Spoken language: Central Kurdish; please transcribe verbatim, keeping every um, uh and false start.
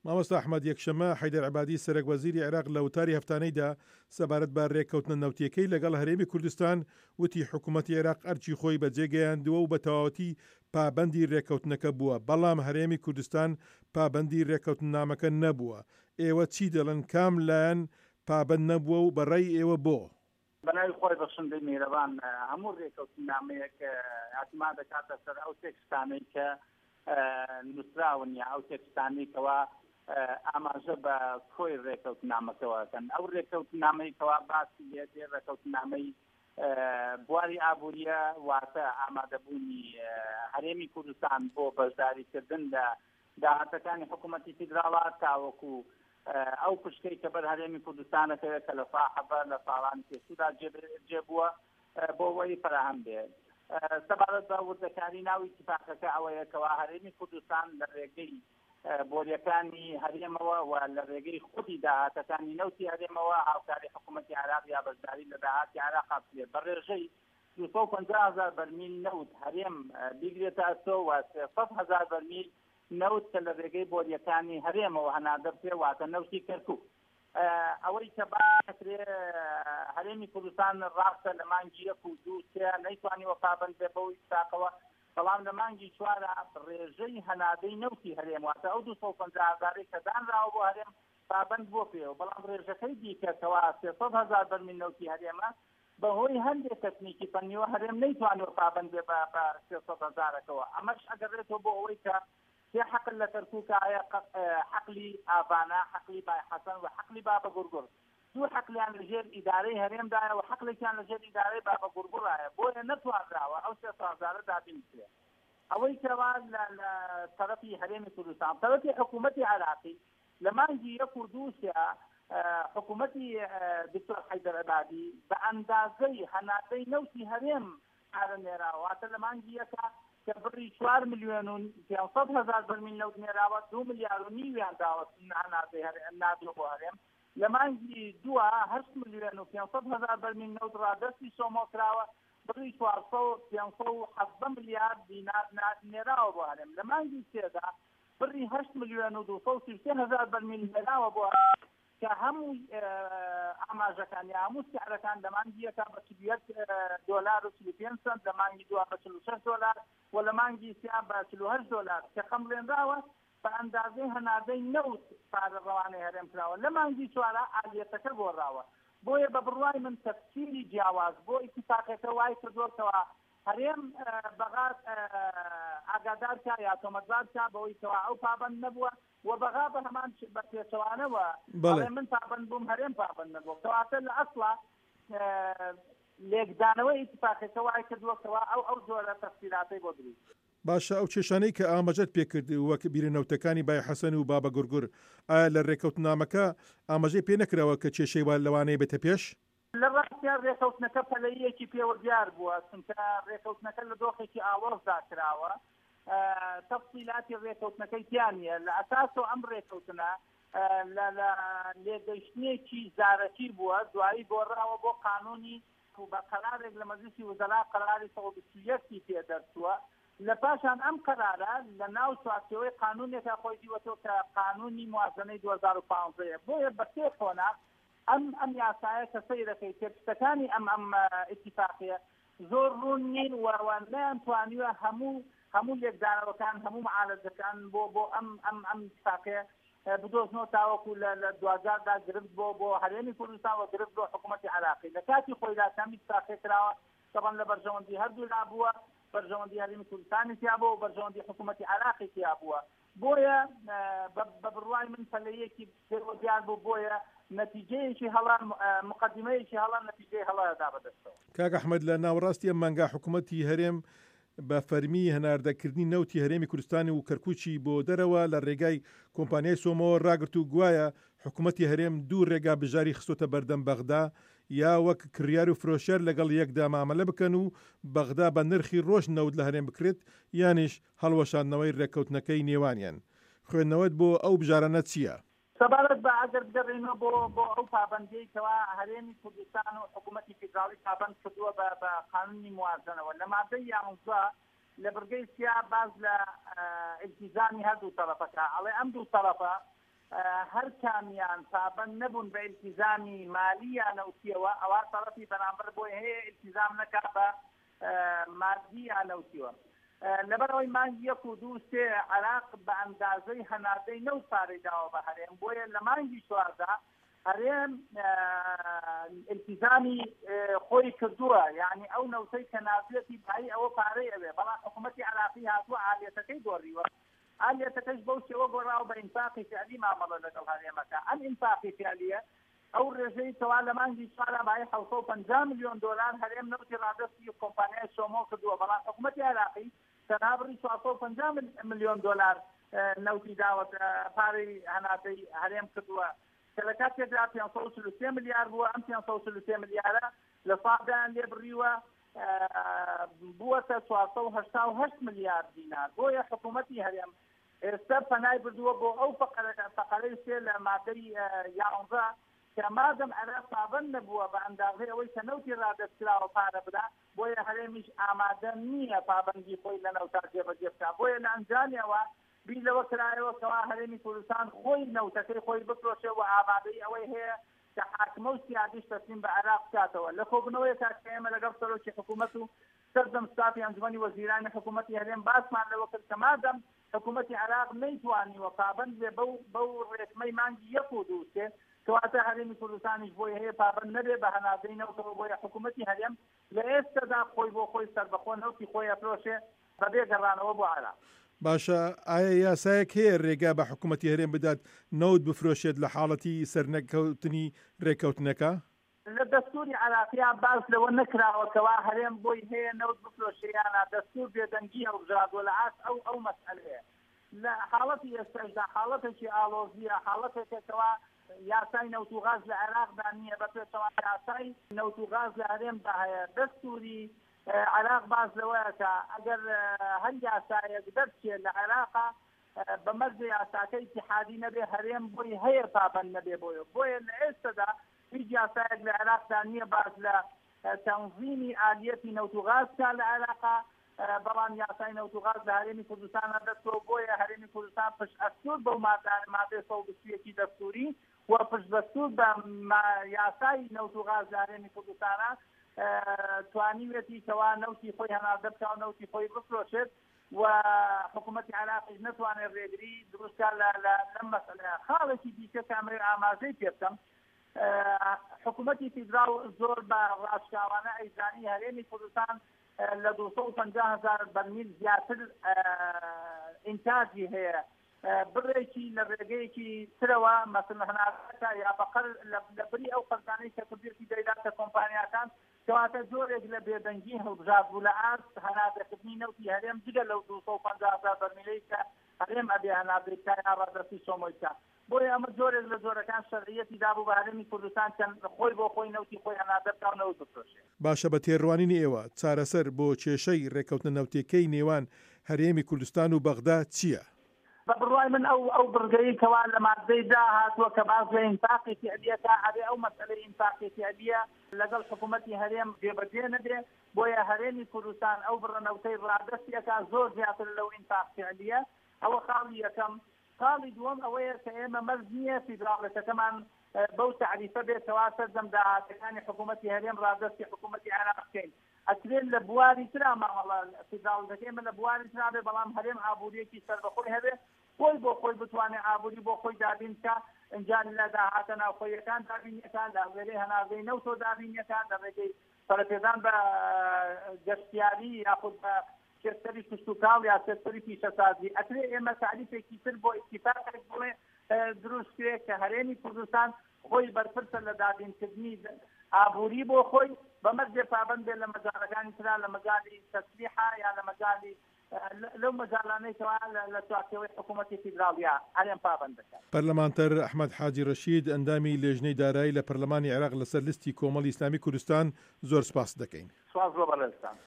مامۆستا ئەحمەد یەکشەمە حەیدەر عەبادی سەرۆک وەزیری عێراق لە وتاری هەفتانەیدا سەبارەت بە ڕێککەوتنە نەوتیەکەی لەگەڵ هەرێمی کوردستان وتی حکوومەتی عێراق ئەرچی خۆی بەجێگەیاندووە و بە تەواوەتی پابەندی ڕێککەوتنەکە بووە، بەڵام هەرێمی کوردستان پابەندی ڕێککەوتنامەکە نەبووە. ئێوە چی دەڵێن؟ کام لایەن پابەند نەبووە و بەڕێی ئێوە بۆ؟ بەناوی خۆی بەخشندەی میێرەبان هەموو ڕێککەوتنامەیەک ئاعتماد دەکاتە سەر ئەو تێکستانەی کە نووسراون یا ئەو تێکستانەی ئاماژە بە کۆی ڕێککەوتنامەکەوەکەن. ئەو ڕێککەوتنامەی کەوا باسی لێدێ ڕێککەوتنامەی بواری ئابوووریە واتە ئامادەبوونی هەرێمی کوردستان بۆ بەشداریکردن لە داهاتەکانی حکوومەتی فیدراڵات تاوەکو ئەو پشتەی کە بەر هەرێمی کوردستانەکەوێت کە لە فاحەبە لە ساڵانی پێشوودا جێبووە بۆ وەی فراهم بێت. سەبارەت بە وردەکاری ناوی اتفاقەکە ئەوەیە کەوا هەرێمی کوردستان لە ڕێگەی بۆریەکانی هەرێمەوە و لە ڕێگەی خودی داهاتەکانی نەوتی هەرێمەوە هاوکاری حکوومەتی عێراق یا بەشداری لە داهاتی عێراق هەبێت بە ڕێژەی دووسە و پەنجا هەزار بەرمیل نەوت هەرێم بیگرێتە ئەستۆ و سێسەد هەزار بەرمیل نەوت کە لە ڕێگەی بۆریەکانی هەرێمەوە هەنادە پێ واتە نەوتی کەرکووک. ئەوەی کە باکرێ هەرێمی کوردستان ڕاستە لە مانگی یەک و دوو سێ نەیتوانیوە پابەند بێ بەوەی اتفاقەوە، بەڵام لە مانگی چوارە ڕێژەی هەنادەی نەوتی هەرێم واتە ئەو دووسە و پەنجا هەزارەی کە دانراوە بۆ هەرێم پابەند بۆ پێوە، بەڵام ڕێژەکەی دیکە کەوا سێسەد هەزار بەرمیل نەوتی هەرێمە بەهۆی هەندێک تەکنیکی فەنیوە هەرێم نەیتوانێت پابەند بێ بە سێسەد هەزارەکەوە. ئەمەش ئەگەڕێتەوە بۆ ئەوەی کە سێ حەقل لە کەرکووک ئایا حەقلی ئاڤانە، حەقلی بای حەسەن و حەقلی بابە گورگوڕ، دوو حەقلیان لەژێر ئیدارەی هەرێمدایە و حەقلێکیان لەژێر ئیدارەی بابە گورگوڕایە، بۆیە نەتوانراوە ئەو سێ هەزارە دابینکرێت. ئەوەی کەوا لە تەرەفی هەرێمی کوردستان تەرەفی حکوومەتی عێراقی لە مانگی یەک و دوو سێ حکوومەتی دکتۆر حەیدەر عەبادی بە ئەندازەی هەنادەی نەوتی هەرێم ئارەنێراوە، واتە لە مانگی یەکە کە بڕی چوار ملیۆن و پێنجسەد هەزار بەرمیل نەوت نێراوە دوو ملیار و نیویان داوە هەنادەی نادووە بۆ هەرێم، لە مانگی دووە هەشت ملیۆن و پێنجسەد هەزار بەرمیل نەوت ڕادەستی سۆمۆکراوە بڕی چوارسە و پێنجسە و حەزدە ملیارد دینار نێراوە بۆ هەرێم، لە مانگی سێدا بڕی هەشت ملیۆن و دووسە و سی و سێ هەزار بەرمیل نێراوە بۆ کە هەموو ئاماژەکان یا هەموو سیارەکان لە مانگی یەکە بە چل و یەک دۆلار و چل و پێنج سەنت، لە مانگی دووە بە چل و شەش دۆلار و لە مانگی سێ بە چل و هەشت دۆلار کە خەمڵێنراوە بە ئەندازەی هەنادەی نەوت پارە ڕەوانەی هەرێم کراوە. لە مانگی چوارە ئالێتەکە گۆڕاوە، بۆیە بە بڕوای من تەفسیری جیاواز بۆ ئیتفاقەکە وای کردووەکەوە هەرێم بەغات ئاگادارکە یا تۆمەتبارکە بەوەی کەوا ئەو پابەند نەبووە و بەغا بە هەمان بە پێچەوانەوە ئەڵێ من پابەند بووم هەرێم پابەند نەبووە، کەواتە لە ئەسڵا لێکدانەوەی ئیتفاقەکە وای کردووەکەوە ئەو ئەو زۆرە تەفسیراتەی بۆ دروست. باشە، ئەو کێشانەی کە ئاماژەت پێکرد وەک بیرنەوتەکانی بای حەسەن و بابە گورگوڕ، ئایا لە ڕێککەوتنامەکە ئاماژەی پێ نەکراوە کە کێشەی وا لەوانەیە بێتە پێش؟ لە ڕاستیان ڕێککەوتنەکە پەلەیەکی پێوەدیار بووە، چونکە ڕێککەوتنەکە لە دۆخێکی ئاوەڕدا کراوە، تەفسیلاتی ڕێککەوتنەکەی تیانە لە ئەساسەوە ئەم ڕێککەوتنە لە لێگەیشتنێکی زارەکی بووە، دوایی گۆڕاوە بۆ قانونی و بە قەرارێک لە مەجلیسی وزەرا قەراری سەد و بیست و یەکی پێدەرچووە. لە پاشان ئەم قەرارە لە ناو چوارچێوەی قانونێکە خۆی دیوەتەوە کە قانونی موازنەی دوو هەزار و پانزەیە، بۆیە بە سێ خۆنا ئەم ئەم یاسایە کە سەیرەکەی تێکستەکانی ئەم ئەم ئیتفاقیە زۆر ڕوون نین و نەیانتوانیوە هەموو هەموو لێکدانەوەکان هەموو معالەجەکان بۆ بۆ ئەم ئەم ئەم اتفاقیە بدۆزنەوە تاوەکو لە دوازاردا گرفت بۆ بۆ هەرێمی کوردستان و گرفت بۆ حکوومەتی عێراقی. لە کاتی خۆیدا کەم اتفاقیە کراوە، طبعا لە بەرژەوەندی هەردوو لا بووە، بەرژەوەندی هەرێمی کوردستانی تیا بووە و بەرژەوەندی حکوومەتی عێراقی تیا بووە، بۆیە بە بڕوای من پەلەیەکی پێوەدیار بوو، بۆیە نەتیجەیەکی هەڵا مقدمەیەکی هەڵا نەتیجەی هەڵایەدا بەدەستەوە. کاک ئەحمەد، لە ناوەڕاستی ئەم مانگا حکوومەتی هەرێم بە فەرمی هەناردەکردنی نەوتی هەرێمی کوردستانی و کەرکووچی بۆ دەرەوە لە ڕێگای کۆمپانیای سۆمەوە ڕاگرت و گوایە حکوومەتی هەرێم دوو ڕێگا بژاری خستۆتە بەردەم بەغدا، یا وەک کڕیار و فرۆشەر لەگەڵ یەکدا مامەلە بکەن و بەغدا بە نرخی ڕۆژ نەوت لە هەرێم بکرێت، یانیش هەڵوەشاندنەوەی ڕێککەوتنەکەی نێوانیان. خوێندنەوەت بۆ ئەو بژارانە چییە؟ سەبارەت بە ئەگەر بگەڕێنەوە بۆ بۆ ئەو پابەندیەی کەوا هەرێمی کوردستان و حکوومەتی فیدراڵی پابەند کردووە بە قانونی موازنەوە، لە مادەی یانزە لە بڕگەی سیا باز لە ئیلتیزامی هەردوو تەرەفەکە ئەڵێ ئەم دوو تەرەفە هەر کامیان پابەند نەبوون بە ئیلتیزامی مالیە نەوتیەوە ئەوە تەڵەفی بەرامبەر بۆی هەیە ئیلتیزام نەکا بە مادیە نەوتیوە لەبەرەوەی مانگی یەک و دوو سێ عێراق بە ئەندازەی هەناردەی نەوت پارێداوە بە هەرێم بۆیە لە مانگی چواردا هەرێم ئیلتیزامی خۆی کردووە یعنی ئەو نەوتەی کە نازلێتی بای ئەوە پارەی ئەوێ بەڵام حکوومەتی عێراقی هاتووە عالیەتەکەی دۆڕیوە عالیەتەکەش بەو شێوە گۆڕاوە بە ئینفاقی فعلی مامەڵە لەگەڵ هەرێمەکە ئەم ئینفاقی فعلیە ئەو ڕێژەی کەوا لە مانگی چواردا بای حەوت و پەنجا ملیۆن دۆلار هەرێم نەوتی ڕادەستی کۆمپانیای سۆمۆ کردووە بەڵام حکوومەتی عێراقی تەنابڕی چوار سەد و پەنجا ملیۆن دۆلار نەوتی داوە پارەی هەناسەی هەرێم کردووە کە لە کاتێکدا پێنج سەد و چل و سێ ملیار بووە ئەم پێنج سەد و چل و سێ ملیارە لە ساڵدایان لێ بڕیوە بووەتە چوار سەد و هەشتا و هەشت ملیار دینار بۆیە حکوومەتی هەرێم ئێستا پەنای بردووە بۆ ئەو فەقەرەی سێ لە مادەی یاونزە کە مادەم عێراق پابەند نەبووە بە ئەندازەی ئەوەی کە نەوتی ڕادەستکراوە پارە بدا بۆیە هەرێمیش ئامادە نییە پابەندی خۆی لە نەوتا جێبەجێ بکات بۆیە لە ئەنجامیەوە بیلەوە کرایەوە کەوا هەرێمی کوردستان خۆی نەوتەکەی خۆی بفرۆشێ و ئامادەی ئەوەی هەیە کە حاکمە و سیادیش تەسلیم بە عێراق بکاتەوە لە کۆبنەوەی کاکە ئێمە لەگەڵ سەرۆکی حکوومەت و سەردەم ستافی ئەنجومەنی وەزیرانی حکوومەتی هەرێم باسمان لەوە کرد کە مادەم حکوومەتی عێراق نەیتوانیوە پابەند بێ بەو بەو ڕێکمەی مانگی یەک و دوو سێ کەواتە هەرێمی کوردستانیش بۆی هەیە پابەند نەبێ بە هەناسەی نەوتەوە بۆیە حکوومەتی هەرێم لە ئێستادا خۆی بۆ خۆی سەربەخۆ نەوتی خۆی ئەفرۆشێ بەبێ گەڕانەوە بۆ عێراق باشە ئایا یاسایەک هەیە ڕێگا بە حکوومەتی هەرێم بدات نەوت بفرۆشێت لە حاڵەتی سەرنەکەوتنی ڕێکەوتنەکە لە دەستوری عێراقیان باس لەوە نەکراوەکەوا هەرێم بۆی هەیە نەوت بفرۆشیانە دەستور بێدەنگی هەڵبژاردووە لە ئاس ئەو ئەو مەسئلەیە لە حاڵەتی ئێستاشدا حاڵەتێکی ئالۆزیە حاڵەتێکەوە یاسای نەوت و غاز لە عێراقدا نییە بەپێچەوە یاسای نەوت و غاز لە هەرێمدا هەیە دەستوری عێراق باز لەوەیە کە ئەگەر هەر یاسایەک دەرچێت لە عێراقا بە مەرجە یاساکە ئیتیحادی نەبێ هەرێم بۆی هەیە پابەند نەبێ بۆیە بۆیە لە ئێستادا هیچ یاسایەک لە عێراقدا نییە باز لە تەنظیمی ئالیەتی نەوت و غازکە لە عێراقا بەڵام یاسای نەوت و غاز لە هەرێمی کوردستانە دەستەوە بۆیە هەرێمی کوردستان پشت ئەستور بەو مادەی سەد و بیستیەکی دەستوری و پشت دەستور بە یاسای نەوت و غاز لە هەرێمی کوردستانە توانیوێتی کەوا نەوتی خۆی هەناردە بکە و نەوتی خۆی بفرۆشێت و حکوومەتی عێراقیش نەتوانێت ڕێگری دروستکە لەم مەسەلەیە خاڵێکی دیکە کامێ ئاماژەی پێ بکەم حکوومەتی فیدرال زۆر بە ڕاشکاوانە ئەیزانی هەرێمی کوردستان لە دوو سەد و پەنجا هەزار بەرمیل زیاتر ئینتاجی هەیە بڕێکی لە ڕێگەیەکی ترەوە مەسن هەناردەکە یا بەقەر لە بری ئەو قەرزانەی کە کردێتی دەیداتە کۆمپانیاکان کەواتە جۆرێک لە بێدەنگی هەڵبژارد بوو لە ئاست هەناردەکردنی نەوتی هەرێم جگە لەو دوو سەد و پەنجا هەزار بەرمیلەی کە هەرێم ئەبێ هەناردەی بکە یا ڕادەستی سۆمۆی بکە بۆیە ئەمە جۆرێک لە جۆرەکان شەرعیەتی دابوو بە هەرێمی کوردستان چەند خۆی بۆ خۆی نەوتی خۆی هەناردە بکە و نەوت بفرۆشێ باشە بە تێڕوانینی ئێوە چارەسەر بۆ کێشەی ڕێکەوتنە نەوتەکەی نێوان هەرێمی کوردستان و بەغدا چییە؟ بە بڕوای من ئەو ئەو بڕگەی کەوا لە مادەیدا هاتووە کە باز لە ئینفاقی فعلیەکە ئەبێ ئەو مەسئلەی ئینفاقی فعلیە لەگەڵ حکوومەتی هەرێم جێبەجێ نەبێ بۆیە هەرێمی کوردستان ئەو بڕەنەوتەی ڕادەستیەکە زۆر زیاتر لەو ئینفاق فعلیە ئەوە خاڵی یەکەم خاڵی دووەم ئەوەیە کە ئێمە مەرج نییە فیدراڵەتەکەمان بەو تعریفە بێتەوە سەردەم داهاتەکانی حکوومەتی هەرێم ڕادەستی حکوومەتی عێراق بکەین ئەکرێت لە بواری ترا ماوەڵە فیدراڵەتەکەی ئێمە لە بواری ترا بێ بەڵام هەرێم ئابوووریەکی سەربەخۆی هەبێ خۆی بۆ خۆی بتوانێت ئابووری بۆ خۆی دابین کە ئەنجام لە داهاتە ناوخۆیەکان دابینیەکان لە وێرەی هەناردەی نەوتۆ دابینیەکان لە ڕێگەی پەرەپێدان بە گەشتیاری یاخود بە سێکتەری کشت و کاڵ یا سێکتەری پیشەسازی ئەکرێ ئێمە تعریفێکی تر بۆ ئیتیفاقێک بڵێ دروستکرێت کە هەرێمی کوردستان خۆی بەرپرسە لە دابینکردنی ئابووری بۆ خۆی بەمەرجێ پابەند بێت لە مەجاڵەکانی ترا لە مەجاڵی تەسلیحە یا لە مەجاڵی لەو مەجاڵانەیەوە لە چوارچێوەی حکوومەتی فیدراڵیا هەرێم پابەند دەکات. پەرلەمانتەر ئەحمەد حاجی ڕەشید ئەندامی لێژنەی دارایی لە پەرلەمانی عێراق لەسەر لیستی کۆمەڵی ئیسلامی کوردستان زۆر سپاس دەکەین. سپاس بۆ بەڕێزتان.